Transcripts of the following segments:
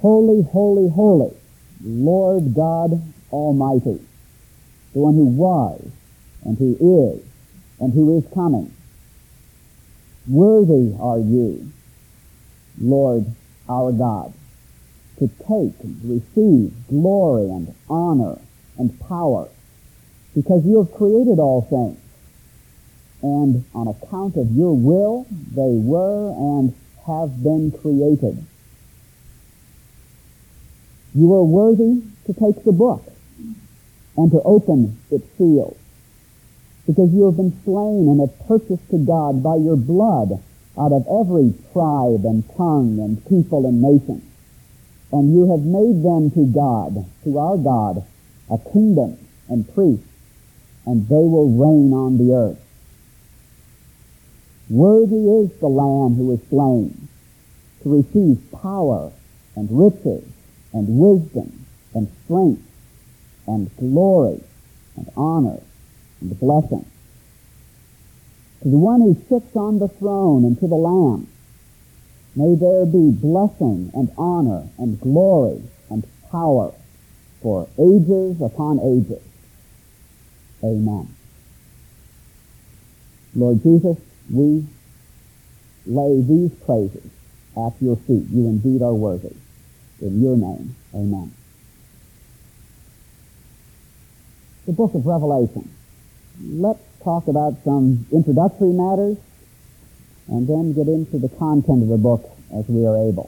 Holy, holy, holy, Lord God Almighty, the one who was, and who is, and who is coming. Worthy are you, Lord our God, to take and receive glory and honor and power, because you have created all things, and on account of your will they were and have been created. You are worthy to take the book and to open its seals, because you have been slain and have purchased to God by your blood out of every tribe and tongue and people and nation. And you have made them to God, to our God, a kingdom and priests, and they will reign on the earth. Worthy is the Lamb who is slain to receive power and riches and wisdom and strength and glory and honor and blessing. To the one who sits on the throne and to the Lamb, may there be blessing and honor and glory and power for ages upon ages. Amen. Lord Jesus, we lay these praises at your feet. You indeed are worthy. In your name, amen. The book of Revelation. Let's talk about some introductory matters and then get into the content of the book as we are able.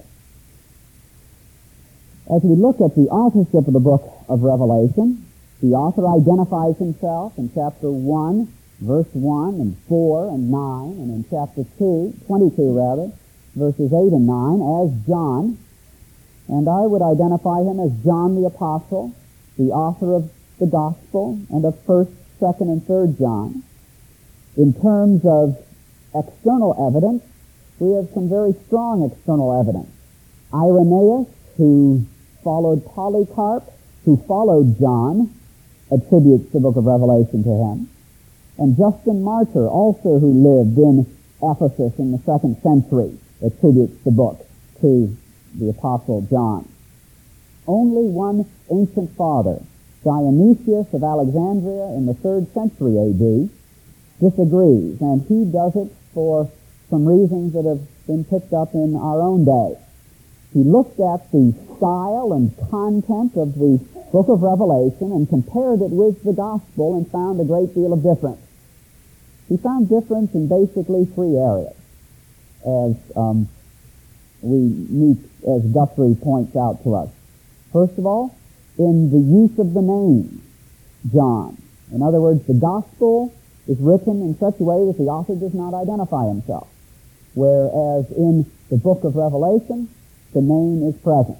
As we look at the authorship of the book of Revelation, the author identifies himself in chapter 1, verse 1 and 4 and 9, and in chapter 22, verses 8 and 9 as John. And I would identify him as John the Apostle, the author of the Gospel and of 1st, 2nd, and 3rd John. In terms of external evidence, we have some very strong external evidence. Irenaeus, who followed Polycarp, who followed John, attributes the book of Revelation to him. And Justin Martyr, also who lived in Ephesus in the 2nd century, attributes the book to the Apostle John. Only one ancient father, Dionysius of Alexandria in the 3rd century A.D., disagrees, and he does it for some reasons that have been picked up in our own day. He looked at the style and content of the book of Revelation and compared it with the Gospel and found a great deal of difference. He found difference in basically 3 areas, as Guthrie points out to us. First of all, in the use of the name John. In other words, the Gospel is written in such a way that the author does not identify himself, whereas in the book of Revelation, the name is present.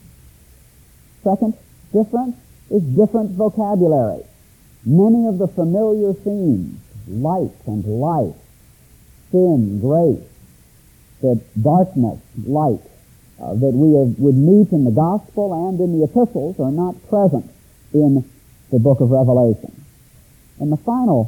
Second difference is different vocabulary. Many of the familiar themes, light and life, sin, grace, that darkness, light, that we would meet in the Gospel and in the epistles are not present in the book of Revelation. And the final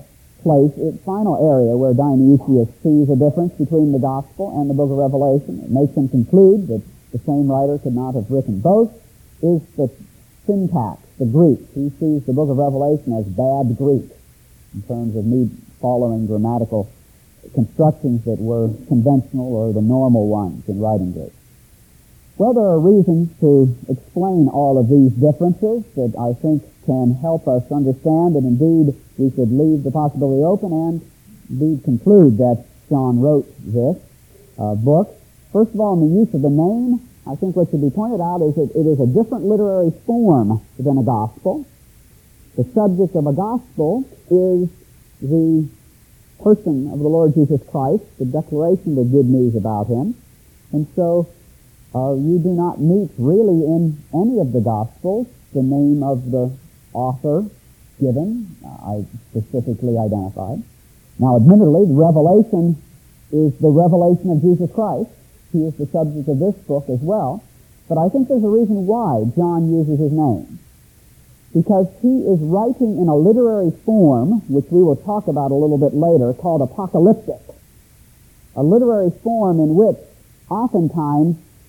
area where Dionysius sees a difference between the Gospel and the book of Revelation, it makes him conclude that the same writer could not have written both, is the syntax, the Greek. He sees the book of Revelation as bad Greek in terms of me following grammatical constructions that were conventional or the normal ones in writing Greek. Well, there are reasons to explain all of these differences that I think can help us understand, and indeed we should leave the possibility open and indeed conclude that John wrote this book. First of all, in the use of the name, I think what should be pointed out is that it is a different literary form than a gospel. The subject of a gospel is the person of the Lord Jesus Christ, the declaration of the good news about him. And so you do not meet really in any of the Gospels the name of the author given, I specifically identified. Now, admittedly, the Revelation is the revelation of Jesus Christ. He is the subject of this book as well. But I think there's a reason why John uses his name. Because he is writing in a literary form, which we will talk about a little bit later, called apocalyptic. A literary form in which oftentimes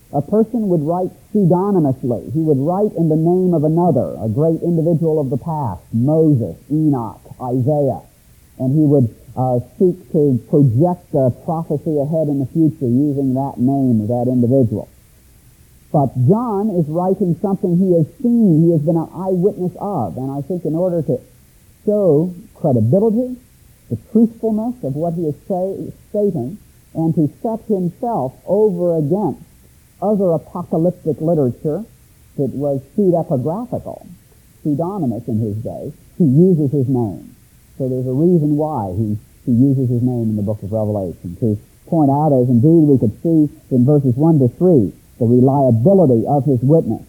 a person would write pseudonymously. He would write in the name of another, a great individual of the past, Moses, Enoch, Isaiah, and he would seek to project a prophecy ahead in the future using that name of that individual. But John is writing something he has seen, he has been an eyewitness of, and I think in order to show credibility, the truthfulness of what he is stating, and to set himself over against other apocalyptic literature that was pseudepigraphical, pseudonymous in his day, he uses his name. So there's a reason why he uses his name in the book of Revelation, to point out, as indeed we could see in verses 1 to 3, the reliability of his witness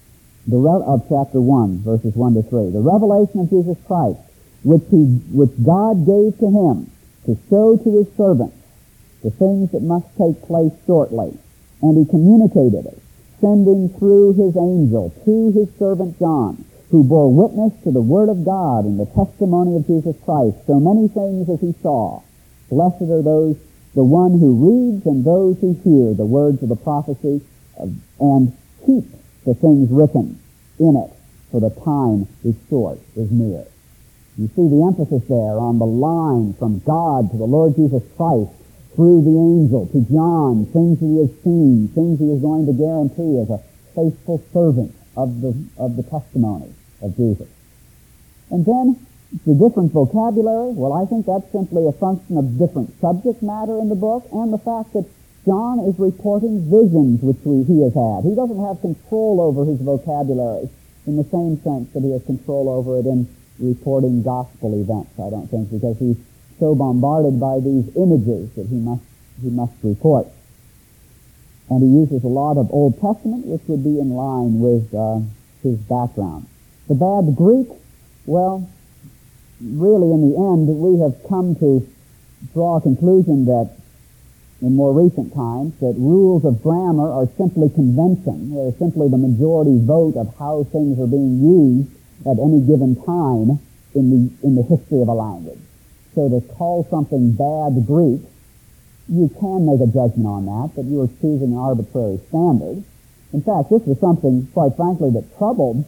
of chapter 1, verses 1 to 3. The revelation of Jesus Christ, which God gave to him to show to his servants the things that must take place shortly. And he communicated it, sending through his angel to his servant John, who bore witness to the word of God and the testimony of Jesus Christ, so many things as he saw. Blessed are those, the one who reads and those who hear the words of the prophecy and keep the things written in it, for the time is short, is near. You see the emphasis there on the line from God to the Lord Jesus Christ, through the angel to John, things that he has seen, things he is going to guarantee as a faithful servant of the testimony of Jesus. And then the different vocabulary, well, I think that's simply a function of different subject matter in the book and the fact that John is reporting visions which he has had. He doesn't have control over his vocabulary in the same sense that he has control over it in reporting gospel events, I don't think, because he's so bombarded by these images that he must report. And he uses a lot of Old Testament, which would be in line with his background. The bad Greek, well, really in the end, we have come to draw a conclusion that in more recent times, that rules of grammar are simply convention. They're simply the majority vote of how things are being used at any given time in the history of a language. So to call something bad Greek, you can make a judgment on that, but you are choosing an arbitrary standard. In fact, this was something, quite frankly, that troubled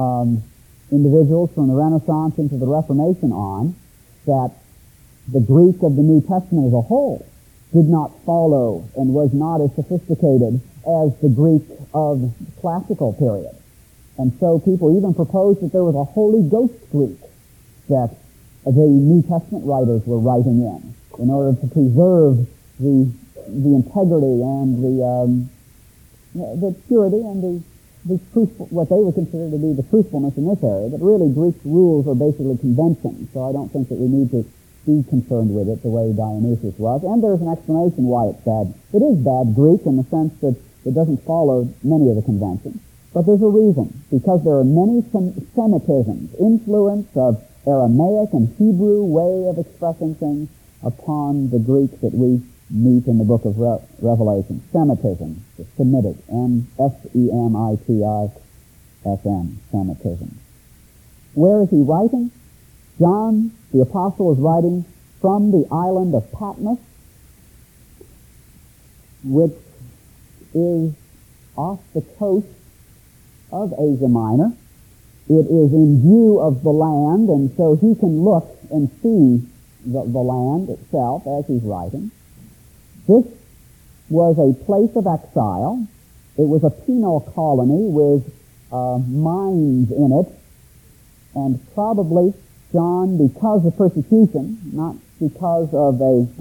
individuals from the Renaissance into the Reformation on, that the Greek of the New Testament as a whole did not follow and was not as sophisticated as the Greek of the classical period. And so people even proposed that there was a Holy Ghost Greek that the New Testament writers were writing in order to preserve the integrity and the purity and the truthful, what they would consider to be the truthfulness in this area. But really, Greek rules are basically convention, so I don't think that we need to be concerned with it the way Dionysius was. And there's an explanation why it's bad. It is bad Greek in the sense that it doesn't follow many of the conventions. But there's a reason, because there are many Semitisms, influence of Aramaic and Hebrew way of expressing things upon the Greek that we meet in the book of Revelation. Semitism, the Semitic, S-E-M-I-T-I-S-M, Semitism. Where is he writing? John, the apostle, is writing from the island of Patmos, which is off the coast of Asia Minor. It is in view of the land, and so he can look and see the land itself as he's writing. This was a place of exile. It was a penal colony with mines in it, and probably John, because of persecution, not because of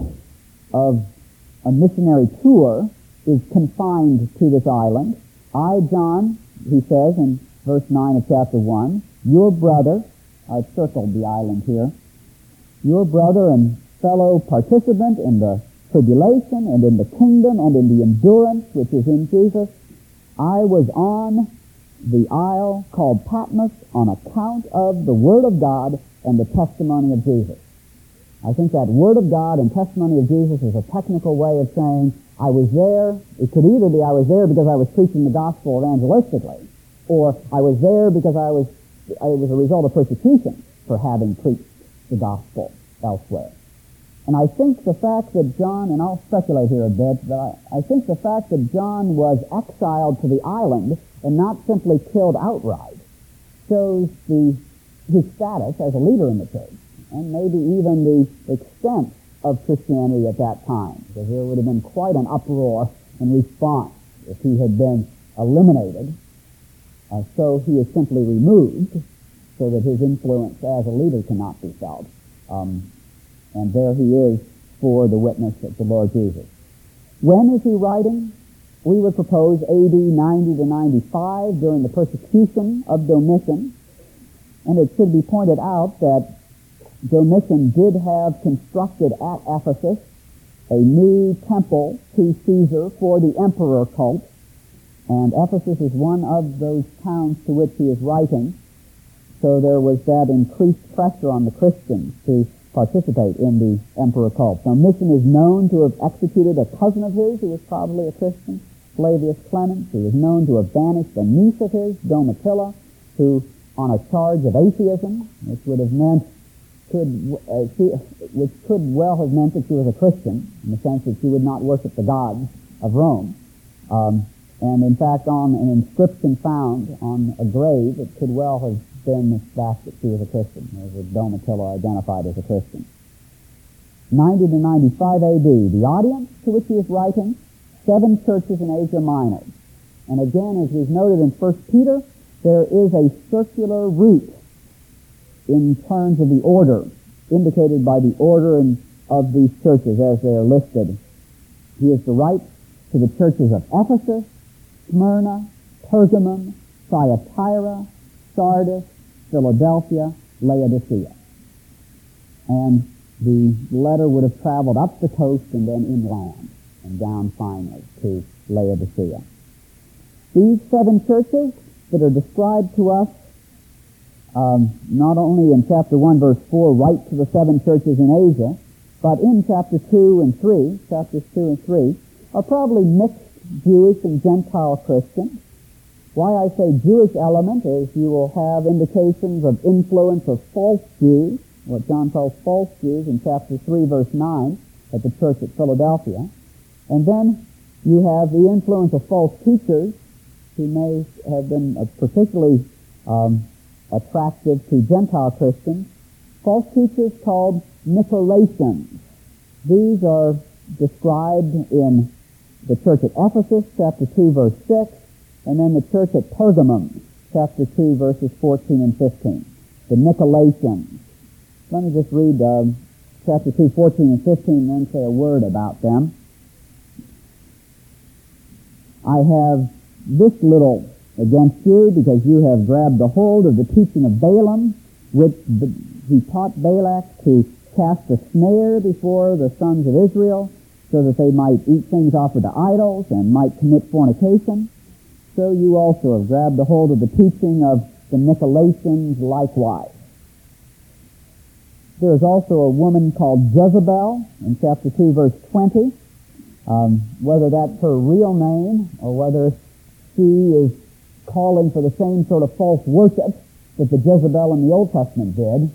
a missionary tour, is confined to this island. I, John, he says in verse 9 of chapter 1, your brother, I've circled the island here, your brother and fellow participant in the tribulation and in the kingdom and in the endurance which is in Jesus, I was on the isle called Patmos on account of the Word of God and the testimony of Jesus. I think that Word of God and testimony of Jesus is a technical way of saying I was there. It could either be I was there because I was preaching the gospel evangelistically, or I was there because it was a result of persecution for having preached the gospel elsewhere. And I think the fact that John, and I'll speculate here a bit, but I think the fact that John was exiled to the island and not simply killed outright shows his status as a leader in the church, and maybe even the extent of Christianity at that time, because there would have been quite an uproar and response if he had been eliminated. So he is simply removed so that his influence as a leader cannot be felt. And there he is for the witness of the Lord Jesus. When is he writing? We would propose AD 90 to 95 during the persecution of Domitian. And it should be pointed out that Domitian did have constructed at Ephesus a new temple to Caesar for the emperor cult. And Ephesus is one of those towns to which he is writing. So there was that increased pressure on the Christians to participate in the emperor cult. Domitian is known to have executed a cousin of his who was probably a Christian, Flavius Clemens. He was known to have banished a niece of his, Domitilla, who, on a charge of atheism, which could well have meant that she was a Christian, in the sense that she would not worship the gods of Rome. And in fact, on an inscription found on a grave, it could well have been the fact that she was a Christian. There was a Domitilla identified as a Christian. 90 to 95 AD, the audience to which he is writing, 7 churches in Asia Minor. And again, as we've noted in 1 Peter, there is a circular route in terms of the order, indicated by the order of these churches as they are listed. He is to write to the churches of Ephesus, Smyrna, Pergamum, Thyatira, Sardis, Philadelphia, Laodicea. And the letter would have traveled up the coast and then inland and down finally to Laodicea. These 7 churches that are described to us, not only in chapter 1, verse 4, write to the 7 churches in Asia, but in chapters 2 and 3, are probably mixed Jewish and Gentile Christians. Why I say Jewish element is you will have indications of influence of false Jews, what John calls false Jews in chapter 3, verse 9, at the church at Philadelphia. And then you have the influence of false teachers who may have been particularly attractive to Gentile Christians. False teachers called Nicolaitans. These are described in the church at Ephesus, chapter 2, verse 6, and then the church at Pergamum, chapter 2, verses 14 and 15. The Nicolaitans. Let me just read chapter 2, 14 and 15, and then say a word about them. I have this little against you, because you have grabbed a hold of the teaching of Balaam, which he taught Balak to cast a snare before the sons of Israel, so that they might eat things offered to idols and might commit fornication. So you also have grabbed a hold of the teaching of the Nicolaitans likewise. There is also a woman called Jezebel in chapter 2, verse 20. Whether that's her real name or whether she is calling for the same sort of false worship that the Jezebel in the Old Testament did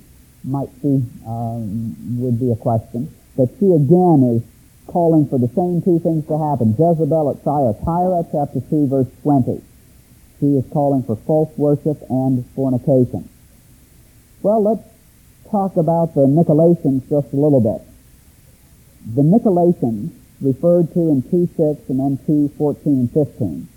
would be a question. But she again is calling for the same 2 things to happen. Jezebel at Thyatira, chapter 2, verse 20. She is calling for false worship and fornication. Well, let's talk about the Nicolaitans just a little bit. The Nicolaitans, referred to in 2:6 and then 2:14 and 15,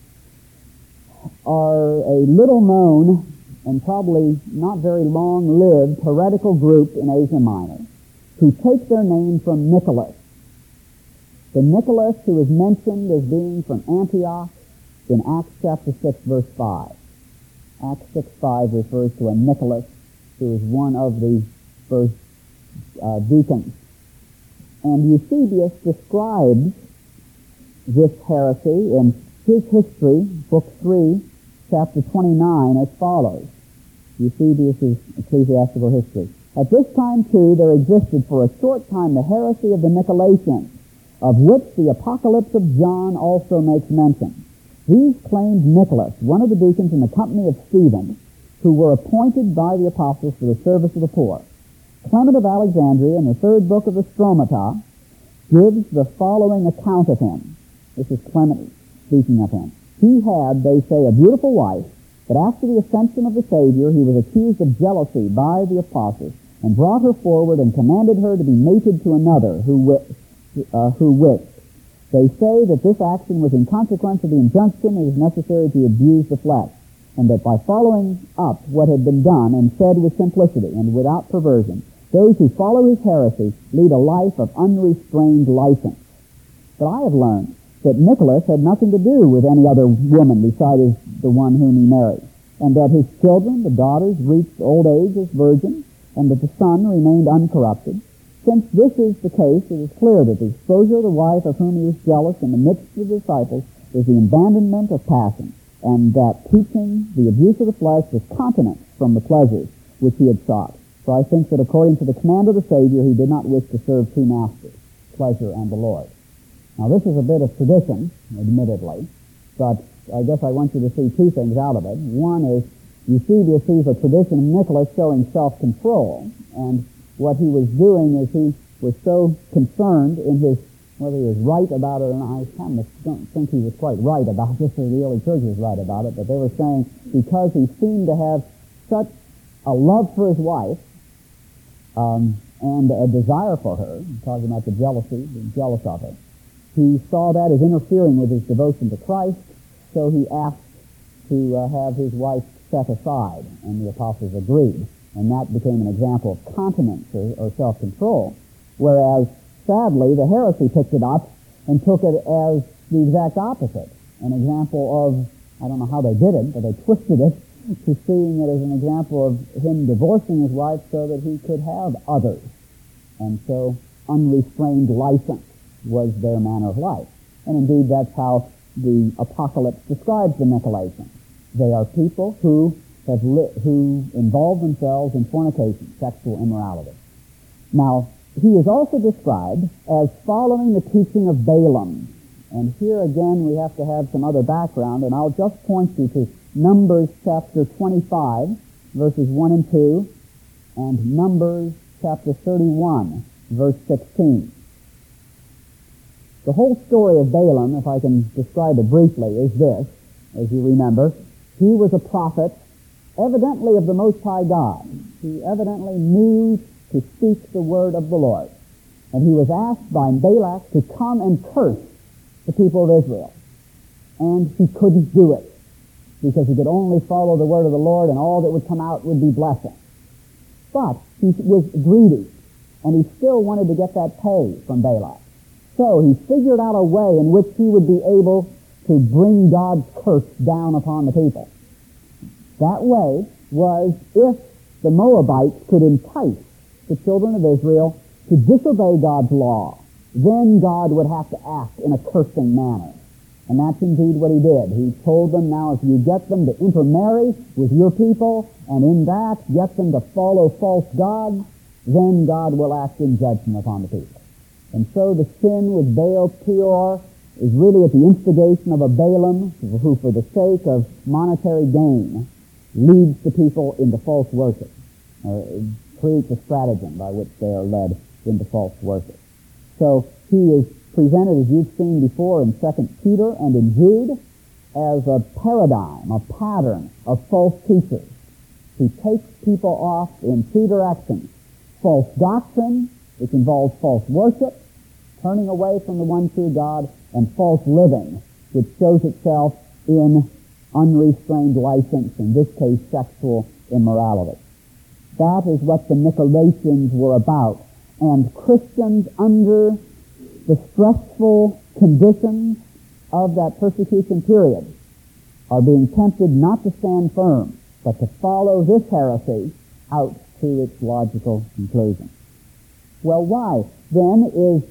are a little known and probably not very long-lived heretical group in Asia Minor who take their name from Nicholas. The Nicholas who is mentioned as being from Antioch in Acts chapter 6, verse 5. Acts 6:5 refers to a Nicholas who is one of the first deacons. And Eusebius describes this heresy in his history, book 3, chapter 29, as follows. Eusebius' ecclesiastical history. At this time, too, there existed for a short time the heresy of the Nicolaitans, of which the Apocalypse of John also makes mention. These claimed Nicholas, one of the deacons in the company of Stephen, who were appointed by the apostles for the service of the poor. Clement of Alexandria, in the third book of the Stromata, gives the following account of him. This is Clement speaking of him. He had, they say, a beautiful wife, but after the ascension of the Savior, he was accused of jealousy by the apostles, and brought her forward and commanded her to be mated to another who wished. They say that this action was in consequence of the injunction it is necessary to abuse the flesh, and that by following up what had been done and said with simplicity and without perversion, those who follow his heresy lead a life of unrestrained license. But I have learned that Nicholas had nothing to do with any other woman besides the one whom he married, and that his children, the daughters, reached old age as virgins, and that the son remained uncorrupted. Since this is the case, it is clear that the exposure of the wife of whom he was jealous in the midst of the disciples was the abandonment of passion, and that teaching the abuse of the flesh was continence from the pleasures which he had sought. So I think that according to the command of the Savior, he did not wish to serve two masters, pleasure and the Lord. Now this is a bit of tradition, admittedly, but I guess I want you to see two things out of it. One is, you see this is a tradition of Nicholas showing self-control, and what he was doing is he was so concerned in his, whether he was right about it or not, I kind of don't think he was quite right about this, or the early church was right about it, but they were saying because he seemed to have such a love for his wife, and a desire for her, talking about the jealousy, being jealous of her, he saw that as interfering with his devotion to Christ, so he asked to have his wife set aside, and the apostles agreed. And that became an example of continence or self-control, whereas, sadly, the heresy picked it up and took it as the exact opposite, an example of, I don't know how they did it, but they twisted it to seeing it as an example of him divorcing his wife so that he could have others. And so unrestrained license was their manner of life. And indeed, that's how the Apocalypse describes the Nicolaitans. They are people who involve themselves in fornication, sexual immorality. Now, he is also described as following the teaching of Balaam. And here again we have to have some other background, and I'll just point you to Numbers chapter 25, verses 1 and 2, and Numbers chapter 31, verse 16. The whole story of Balaam, if I can describe it briefly, is this, as you remember. He was a prophet, evidently of the Most High God. He evidently knew to speak the word of the Lord. And he was asked by Balak to come and curse the people of Israel. And he couldn't do it, because he could only follow the word of the Lord, and all that would come out would be blessing. But he was greedy, and he still wanted to get that pay from Balak. So he figured out a way in which he would be able to bring God's curse down upon the people. That way was if the Moabites could entice the children of Israel to disobey God's law, then God would have to act in a cursing manner. And that's indeed what he did. He told them, now if you get them to intermarry with your people, and in that get them to follow false gods, then God will act in judgment upon the people. And so the sin with Baal Peor is really at the instigation of a Balaam who, for the sake of monetary gain, leads the people into false worship, or creates a stratagem by which they are led into false worship. So he is presented, as you've seen before in 2 Peter and in Jude, as a paradigm, a pattern of false teachers. He takes people off in two directions: false doctrine, which involves false worship, turning away from the one true God, and false living, which shows itself in unrestrained license, in this case sexual immorality. That is what the Nicolaitans were about. And Christians under the stressful conditions of that persecution period are being tempted not to stand firm, but to follow this heresy out to its logical conclusion. Well, why then is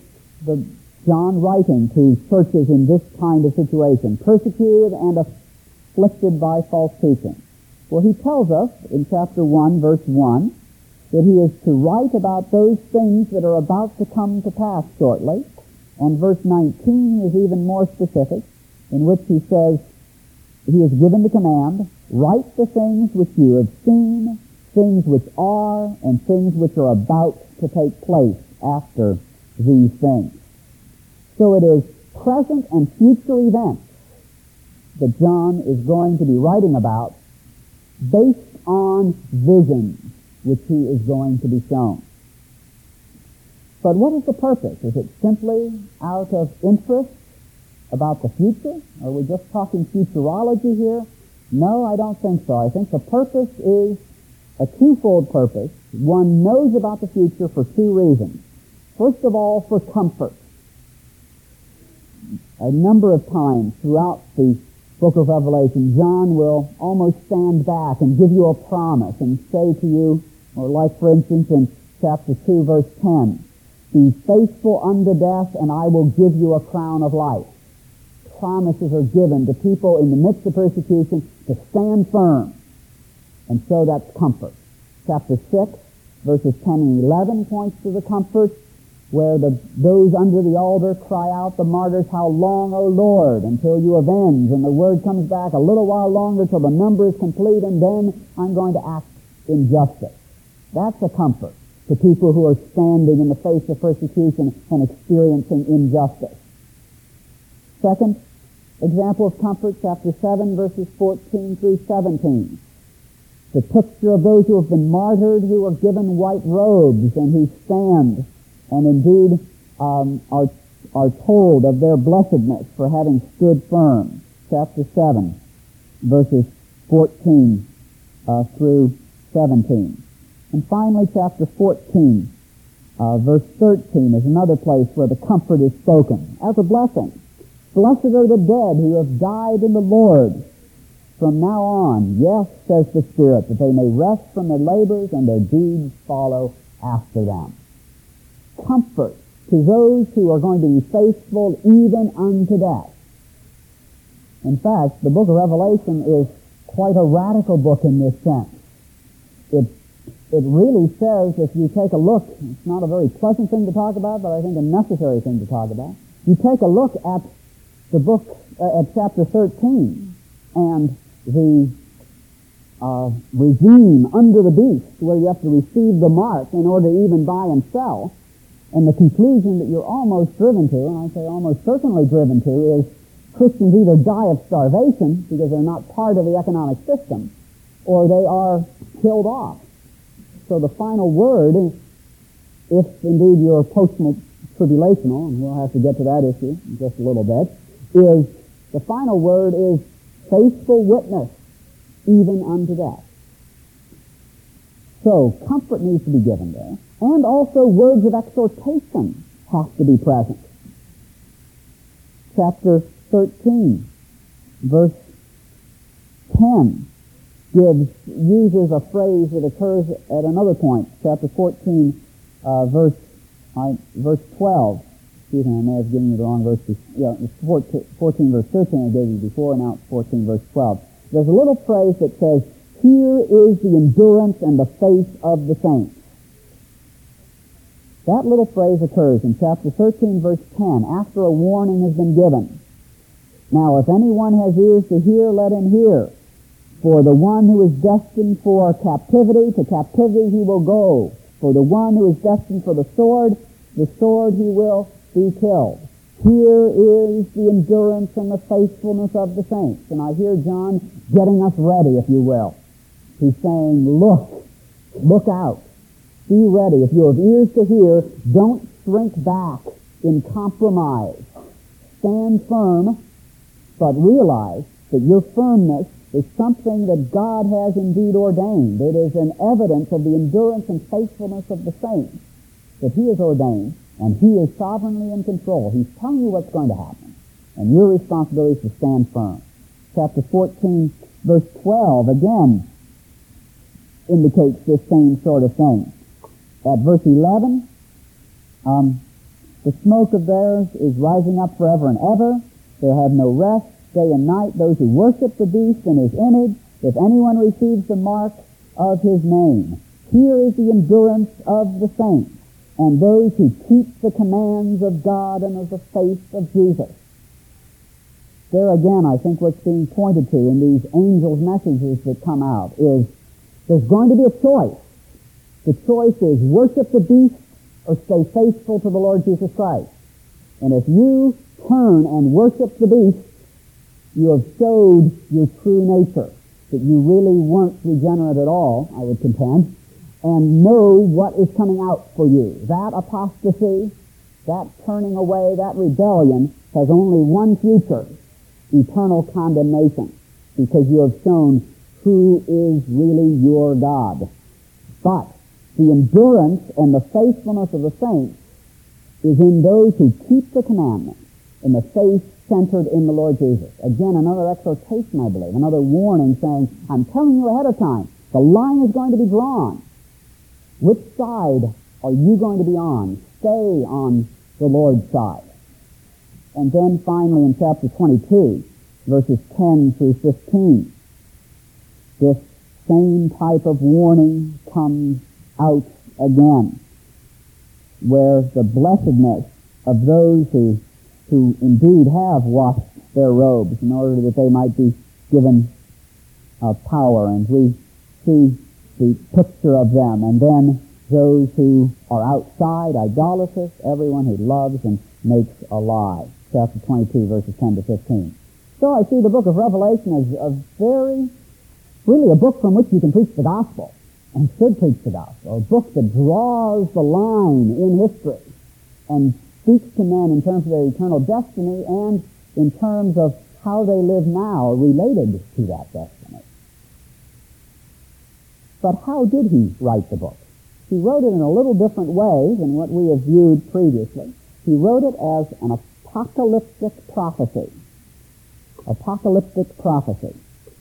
John writing to churches in this kind of situation, persecuted and afflicted by false teaching? Well, he tells us in chapter 1, verse 1, that he is to write about those things that are about to come to pass shortly. And verse 19 is even more specific, in which he says, he is given the command, write the things which you have seen, things which are and things which are about to take place after these things. So it is present and future events that John is going to be writing about based on visions which he is going to be shown. But what is the purpose? Is it simply out of interest about the future? Are we just talking futurology here? No, I don't think so. I think the purpose is a twofold purpose. One knows about the future for two reasons. First of all, for comfort. A number of times throughout the book of Revelation, John will almost stand back and give you a promise and say to you, or like for instance in chapter 2 verse 10, "Be faithful unto death and I will give you a crown of life." Promises are given to people in the midst of persecution to stand firm. And so that's comfort. Chapter 6 verses 10 and 11 points to the comfort where those under the altar cry out, the martyrs, "How long, O Lord, until you avenge?" And the word comes back, "A little while longer till the number is complete, and then I'm going to act in justice." That's a comfort to people who are standing in the face of persecution and experiencing injustice. Second example of comfort, chapter 7, verses 14 through 17. The picture of those who have been martyred, who are given white robes, and who stand and indeed are told of their blessedness for having stood firm. Chapter 7, verses 14 through 17. And finally, chapter 14, verse 13 is another place where the comfort is spoken as a blessing. "Blessed are the dead who have died in the Lord. From now on, yes, says the Spirit, that they may rest from their labors and their deeds follow after them." Comfort to those who are going to be faithful even unto death. In fact, the book of Revelation is quite a radical book in this sense. It really says, if you take a look, it's not a very pleasant thing to talk about, but I think a necessary thing to talk about. You take a look at the book, at chapter 13, and the regime under the beast, where you have to receive the mark in order to even buy and sell. And the conclusion that you're almost driven to, and I say almost certainly driven to, is Christians either die of starvation because they're not part of the economic system, or they are killed off. So the final word, if indeed you're post-tribulational, and we'll have to get to that issue in just a little bit, is the final word is faithful witness even unto death. So comfort needs to be given there. And also words of exhortation have to be present. Chapter 13, verse 10, uses a phrase that occurs at another point. Chapter 14, verse 12. Excuse me, I may have given you the wrong verse. Yeah, it's 14 verse 13 I gave you before, and now it's 14 verse 12. There's a little phrase that says, "Here is the endurance and the faith of the saints." That little phrase occurs in chapter 13, verse 10, after a warning has been given. "Now, if anyone has ears to hear, let him hear. For the one who is destined for captivity, to captivity he will go. For the one who is destined for the sword he will be killed. Here is the endurance and the faithfulness of the saints." And I hear John getting us ready, if you will. He's saying, look out. Be ready. If you have ears to hear, don't shrink back in compromise. Stand firm, but realize that your firmness is something that God has indeed ordained. It is an evidence of the endurance and faithfulness of the saints that He has ordained, and He is sovereignly in control. He's telling you what's going to happen, and your responsibility is to stand firm. Chapter 14, verse 12, again, indicates this same sort of thing. At verse 11, the smoke of theirs is rising up forever and ever. They have no rest, day and night, those who worship the beast and his image, if anyone receives the mark of his name. Here is the endurance of the saints, and those who keep the commands of God and of the faith of Jesus. There again, I think what's being pointed to in these angels' messages that come out is There's going to be a choice. The choice is worship the beast or stay faithful to the Lord Jesus Christ. And if you turn and worship the beast, you have showed your true nature, that you really weren't regenerate at all, I would contend, and know what is coming out for you. That apostasy, that turning away, that rebellion has only one future, eternal condemnation, because you have shown who is really your God. But the endurance and the faithfulness of the saints is in those who keep the commandments and the faith centered in the Lord Jesus. Again, another exhortation, I believe, another warning saying, I'm telling you ahead of time, the line is going to be drawn. Which side are you going to be on? Stay on the Lord's side. And then finally in chapter 22, verses 10 through 15, this same type of warning comes out again, where the blessedness of those who indeed have washed their robes in order that they might be given power. And we see the picture of them. And then those who are outside, idolatrous, everyone who loves and makes a lie. Chapter 22, verses 10 to 15. So I see the book of Revelation as really a book from which you can preach the gospel, and should preach the gospel. A book that draws the line in history and speaks to men in terms of their eternal destiny and in terms of how they live now related to that destiny. But how did he write the book? He wrote it in a little different way than what we have viewed previously. He wrote it as an apocalyptic prophecy. Apocalyptic prophecy.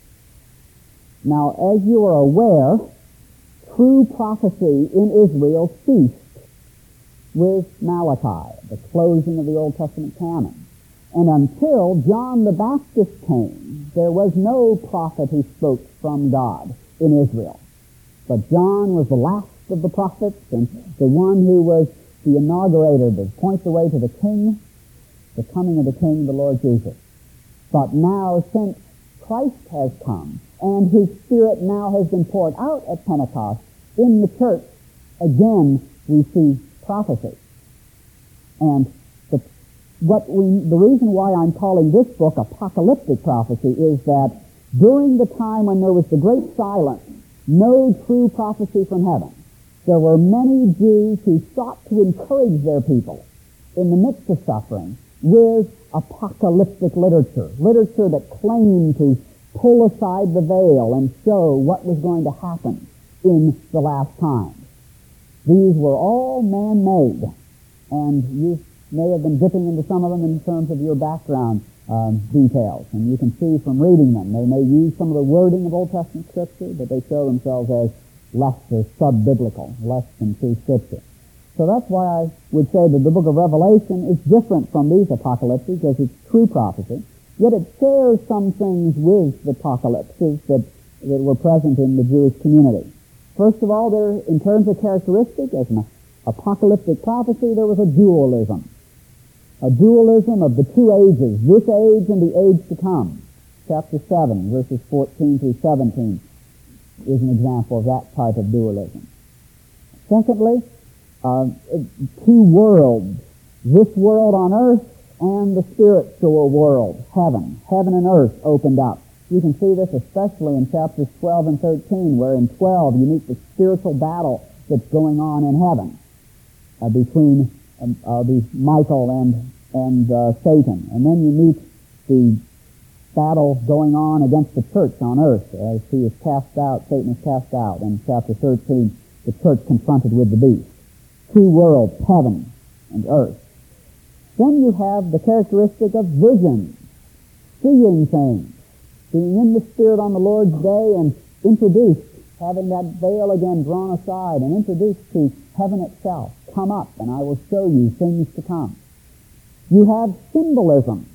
Now, as you are aware, true prophecy in Israel ceased with Malachi, the closing of the Old Testament canon. And until John the Baptist came, there was no prophet who spoke from God in Israel. But John was the last of the prophets and the one who was the inaugurator to point the way to the King, the coming of the King, the Lord Jesus. But now, since Christ has come, and His Spirit now has been poured out at Pentecost in the church, again we see prophecy. And the reason why I'm calling this book apocalyptic prophecy is that during the time when there was the great silence, no true prophecy from heaven, there were many Jews who sought to encourage their people in the midst of suffering with apocalyptic literature that claimed to pull aside the veil and show what was going to happen in the last times. These were all man-made, and you may have been dipping into some of them in terms of your background details, and you can see from reading them. They may use some of the wording of Old Testament Scripture, but they show themselves as less or sub-biblical, less than true Scripture. So that's why I would say that the book of Revelation is different from these apocalypses, because it's true prophecy, yet it shares some things with the apocalypses that were present in the Jewish community. First of all, in terms of characteristic, as an apocalyptic prophecy, there was a dualism of the two ages, this age and the age to come. Chapter 7, verses 14 through 17 is an example of that type of dualism. Secondly, two worlds, this world on earth and the spiritual world, heaven and earth opened up. You can see this especially in chapters 12 and 13, where in 12 you meet the spiritual battle that's going on in heaven between Michael and Satan. And then you meet the battle going on against the church on earth as he is cast out, Satan is cast out. In chapter 13, the church confronted with the beast. Two worlds, heaven and earth. Then you have the characteristic of vision, seeing things, being in the Spirit on the Lord's day and introduced, having that veil again drawn aside and introduced to heaven itself. Come up and I will show you things to come. You have symbolism.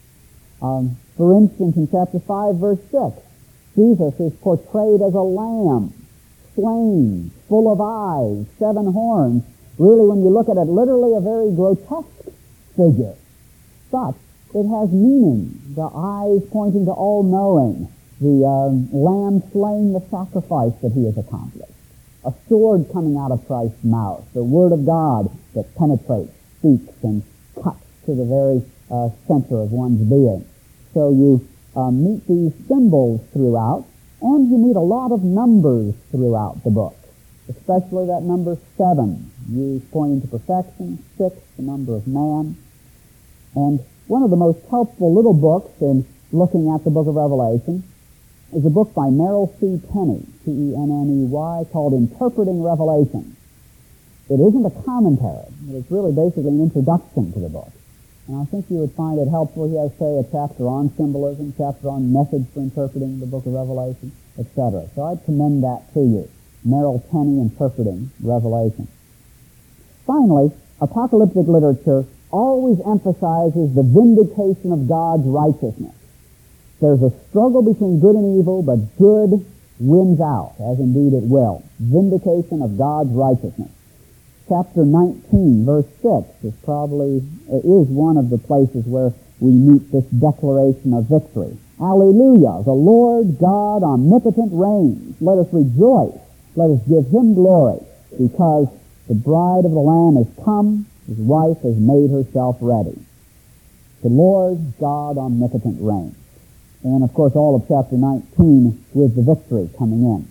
For instance, in chapter 5, verse 6, Jesus is portrayed as a lamb, slain, full of eyes, 7 horns. Really, when you look at it, literally a very grotesque figure. But it has meaning. The eyes pointing to all-knowing, the lamb slaying the sacrifice that he has accomplished, a sword coming out of Christ's mouth, the Word of God that penetrates, speaks, and cuts to the very center of one's being. So you meet these symbols throughout, and you meet a lot of numbers throughout the book, especially that number 7, used pointing to perfection, 6, the number of man. And one of the most helpful little books in looking at the book of Revelation is a book by Merrill C. Tenney, T-E-N-N-E-Y, called Interpreting Revelation. It isn't a commentary. It's really basically an introduction to the book. And I think you would find it helpful. He has, say, a chapter on symbolism, chapter on methods for interpreting the book of Revelation, etc. So I'd commend that to you. Merrill Tenney, Interpreting Revelation. Finally, apocalyptic literature always emphasizes the vindication of God's righteousness. There's a struggle between good and evil, but good wins out, as indeed it will. Vindication of God's righteousness. Chapter 19, verse 6 is one of the places where we meet this declaration of victory. Alleluia, the Lord God omnipotent reigns. Let us rejoice. Let us give him glory, because the bride of the Lamb has come. His wife has made herself ready. The Lord God omnipotent reigns. And then, of course, all of chapter 19 with the victory coming in.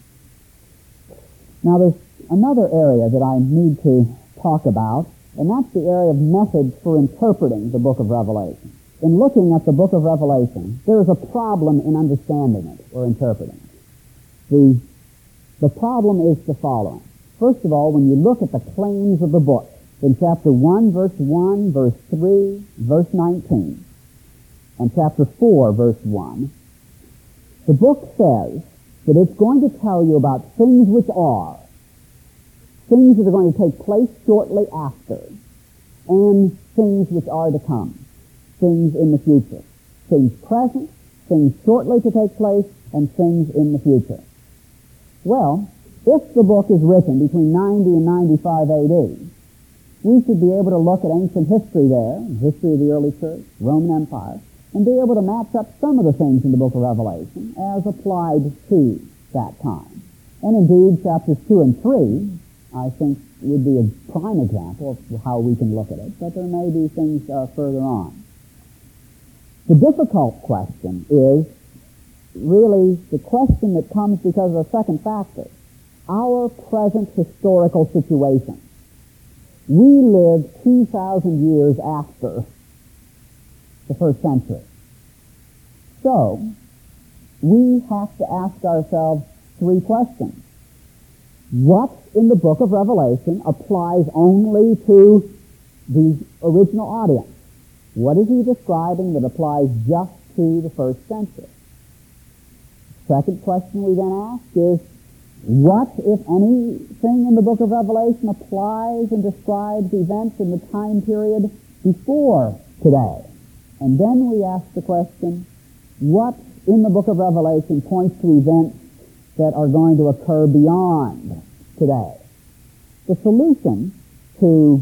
Now, there's another area that I need to talk about, and that's the area of methods for interpreting the book of Revelation. In looking at the book of Revelation, there is a problem in understanding it or interpreting it. The problem is the following. First of all, when you look at the claims of the book, in chapter 1, verse 1, verse 3, verse 19, and chapter 4, verse 1, the book says that it's going to tell you about things which are, things that are going to take place shortly after, and things which are to come, things in the future, things present, things shortly to take place, and things in the future. Well, if the book is written between 90 and 95 AD, we should be able to look at ancient history there, history of the early church, Roman Empire, and be able to match up some of the things in the book of Revelation as applied to that time. And indeed, chapters 2 and 3, I think, would be a prime example of how we can look at it, but there may be things further on. The difficult question is really the question that comes because of a second factor, our present historical situation. We live 2,000 years after the first century. So, we have to ask ourselves 3 questions. What in the book of Revelation applies only to the original audience? What is he describing that applies just to the first century? Second question we then ask is, what, if anything, in the book of Revelation applies and describes events in the time period before today? And then we ask the question, what in the book of Revelation points to events that are going to occur beyond today? The solution to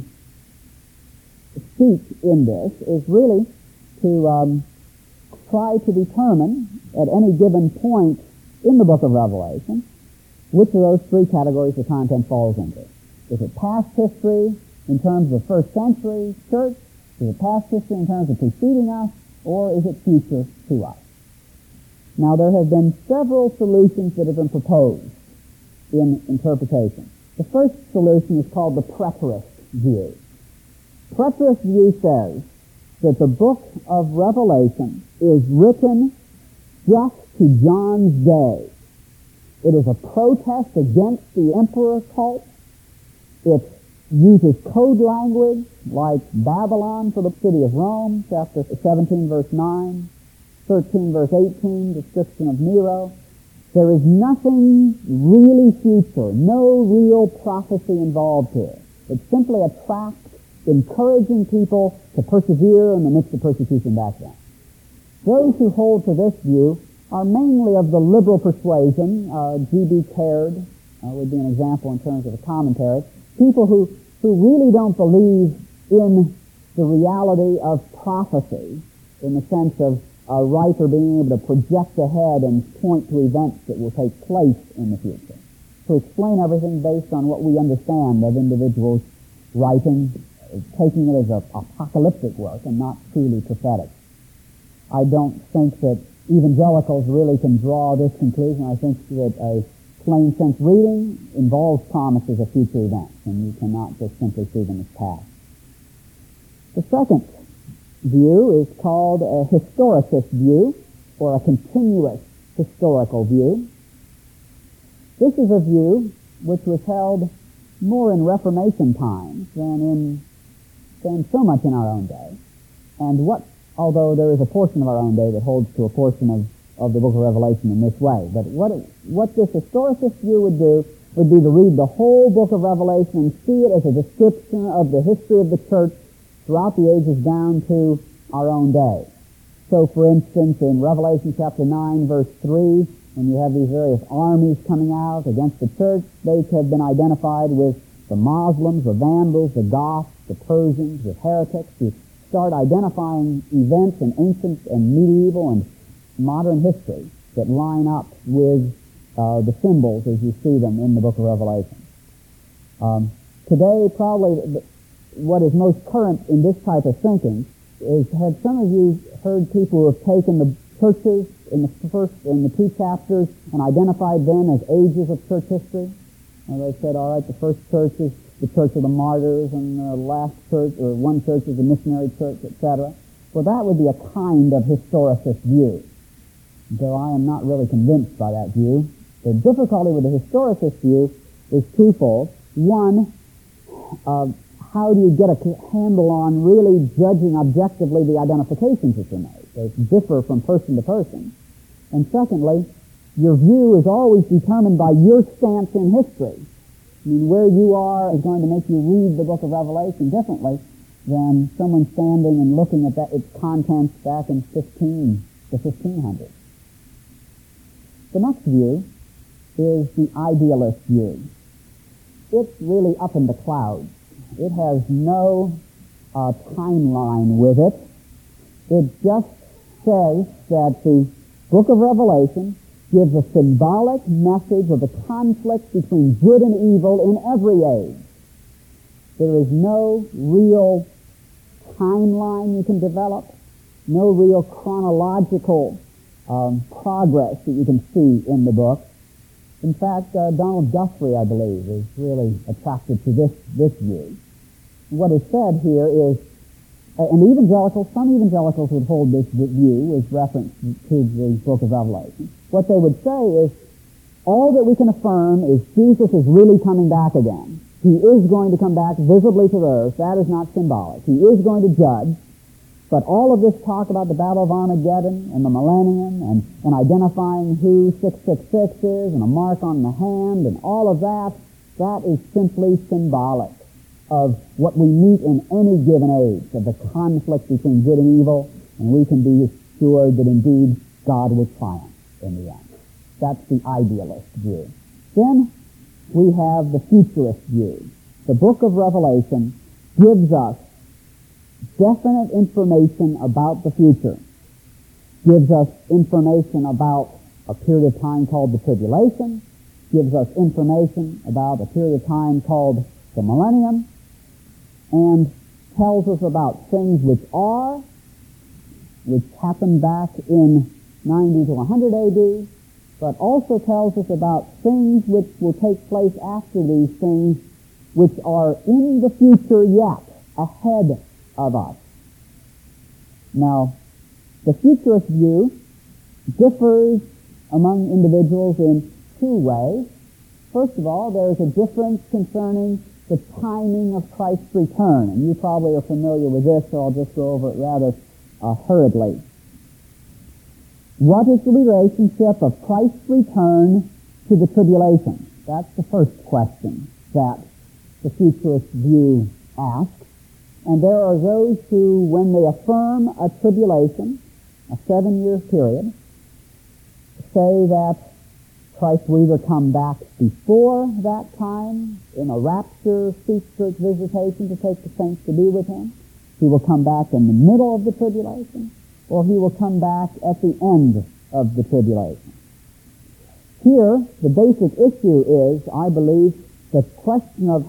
seek in this is really to try to determine at any given point in the book of Revelation which of those 3 categories the content falls into. Is it past history in terms of first century church? Is it past history in terms of preceding us? Or is it future to us? Now, there have been several solutions that have been proposed in interpretation. The first solution is called the preterist view. Preterist view says that the book of Revelation is written just to John's day. It is a protest against the emperor cult. It uses code language like Babylon for the city of Rome, chapter 17, verse 9, 13, verse 18, description of Nero. There is nothing really future, no real prophecy involved here. It's simply a tract encouraging people to persevere in the midst of persecution back then. Those who hold to this view are mainly of the liberal persuasion. G.B. Caird would be an example in terms of a commentary. People who really don't believe in the reality of prophecy in the sense of a writer being able to project ahead and point to events that will take place in the future. To explain everything based on what we understand of individuals writing, taking it as an apocalyptic work and not truly prophetic. I don't think that evangelicals really can draw this conclusion. I think that a plain sense reading involves promises of future events, and you cannot just simply see them as past. The second view is called a historicist view, or a continuous historical view. This is a view which was held more in Reformation times than so much in our own day. And although there is a portion of our own day that holds to a portion of the book of Revelation in this way, but what this historicist view would do would be to read the whole book of Revelation and see it as a description of the history of the church throughout the ages down to our own day. So, for instance, in Revelation chapter 9, verse 3, when you have these various armies coming out against the church, they have been identified with the Muslims, the Vandals, the Goths, the Persians, the heretics. You start identifying events in ancient and medieval and modern history that line up with the symbols as you see them in the book of Revelation. Today, probably what is most current in this type of thinking is, have some of you heard people who have taken the churches in the two chapters and identified them as ages of church history? And they said, all right, the first church is the church of the martyrs, and the last church, or one church is the missionary church, etc. Well, that would be a kind of historicist view, though I am not really convinced by that view. The difficulty with the historicist view is twofold. One, how do you get a handle on really judging objectively the identifications that you make? They differ from person to person. And secondly, your view is always determined by your stance in history. I mean, where you are is going to make you read the book of Revelation differently than someone standing and looking at its contents back in the 1500s. The next view is the idealist view. It's really up in the clouds. It has no timeline with it. It just says that the book of Revelation gives a symbolic message of the conflict between good and evil in every age. There is no real timeline you can develop, no real chronological progress that you can see in the book. In fact, Donald Guthrie, I believe, is really attracted to this view. What is said here is, some evangelicals would hold this view with reference to the book of Revelation. What they would say is, all that we can affirm is Jesus is really coming back again. He is going to come back visibly to the earth. That is not symbolic. He is going to judge. But all of this talk about the Battle of Armageddon and the millennium and identifying who 666 is and a mark on the hand and all of that, that is simply symbolic of what we meet in any given age, of the conflict between good and evil, and we can be assured that indeed God will triumph in the end. That's the idealist view. Then we have the futurist view. The book of Revelation gives us definite information about the future, gives us information about a period of time called the tribulation, gives us information about a period of time called the millennium, and tells us about things which happened back in 90 to 100 AD, but also tells us about things which will take place after these things, which are in the future yet, ahead of us. Now, the futurist view differs among individuals in two ways. First of all, there is a difference concerning the timing of Christ's return, and you probably are familiar with this, so I'll just go over it rather hurriedly. What is the relationship of Christ's return to the tribulation? That's the first question that the futurist view asks. And there are those who, when they affirm a tribulation, a 7-year period, say that Christ will either come back before that time in a rapture secret visitation to take the saints to be with him. He will come back in the middle of the tribulation, or he will come back at the end of the tribulation. Here, the basic issue is, I believe, the question of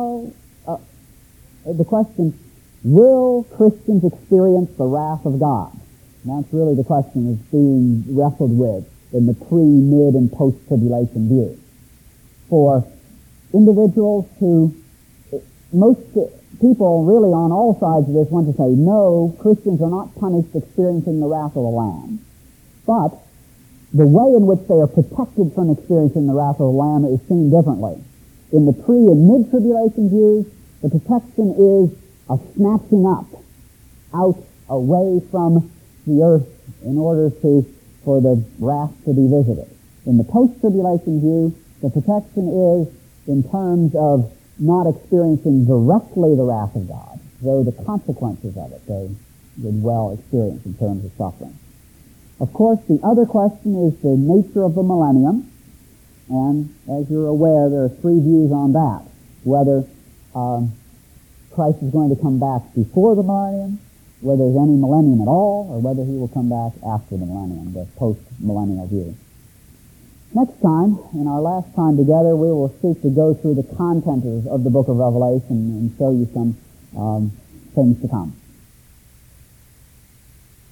will Christians experience the wrath of God? And that's really the question that's being wrestled with in the pre, mid, and post-tribulation view. For individuals most people really on all sides of this want to say, no, Christians are not punished experiencing the wrath of the Lamb. But the way in which they are protected from experiencing the wrath of the Lamb is seen differently. In the pre- and mid-tribulation views, the protection is a snatching up out away from the earth in order for the wrath to be visited. In the post-tribulation view, the protection is in terms of not experiencing directly the wrath of God, though the consequences of it they would well experience in terms of suffering. Of course, the other question is the nature of the millennium, and as you're aware, there are three views on that. Whether Christ is going to come back before the millennium, whether there's any millennium at all, or whether he will come back after the millennium, the post-millennial view. Next time, in our last time together, we will seek to go through the content of the book of Revelation and show you some things to come.